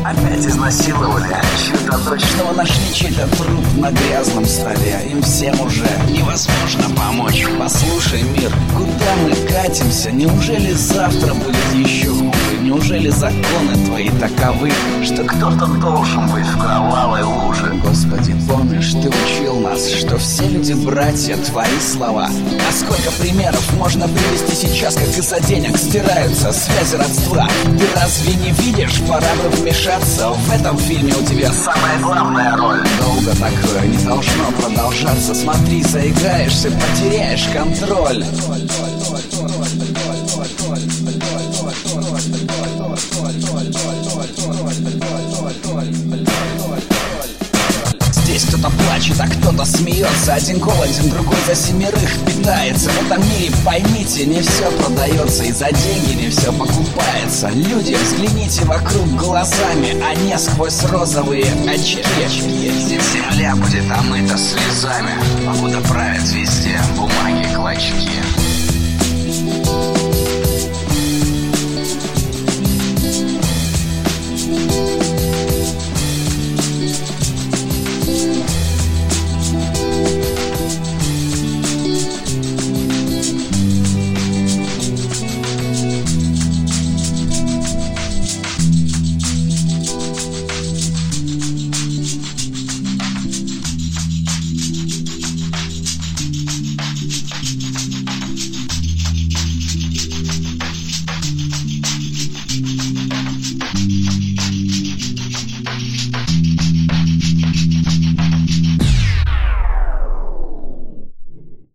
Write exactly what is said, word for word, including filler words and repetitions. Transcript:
опять изнасиловали чью-то дочь. Снова нашли чей-то труп на грязном столе. Им всем уже невозможно помочь. Послушай, мир, куда мы катимся? Неужели завтра будет еще хуже? Неужели законы твои таковы, что кто-то должен быть в кровавой луже? Господи, помнишь, ты учил нас, что все люди братья, твои слова. А сколько примеров можно привести сейчас, как из-за денег стираются связи родства? Ты разве не видишь, пора бы вмешаться? В этом фильме у тебя самая главная роль. Долго такое не должно продолжаться. Смотри, заикаешься, потеряешь контроль. Здесь кто-то плачет, а кто-то смеется. Один голоден, другой за семерых питается. В этом мире, поймите, не все продается, и за деньги не все покупается. Люди, взгляните вокруг глазами, а не сквозь розовые очки. Земля будет омыта слезами, покуда правят везде бумаги клочки.